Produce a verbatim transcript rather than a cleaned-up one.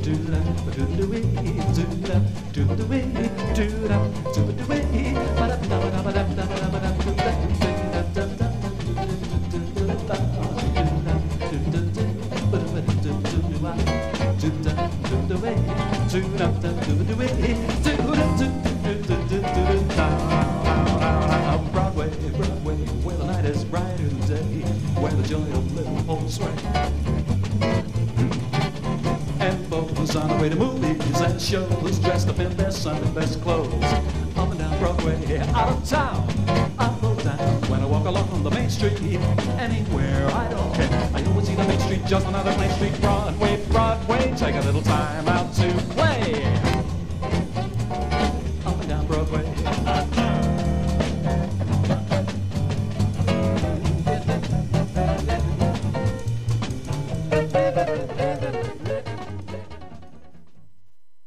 Broadway, Broadway, where the night is brighter than day, where the joy of living holds sway. And folks on the way to movies and shows, dressed up in their Sunday best clothes. Up and down Broadway, out of town, up or down. When I walk along the main street, anywhere, I don't care. I always see the main street, just another main street. Broadway, Broadway, take a little time out.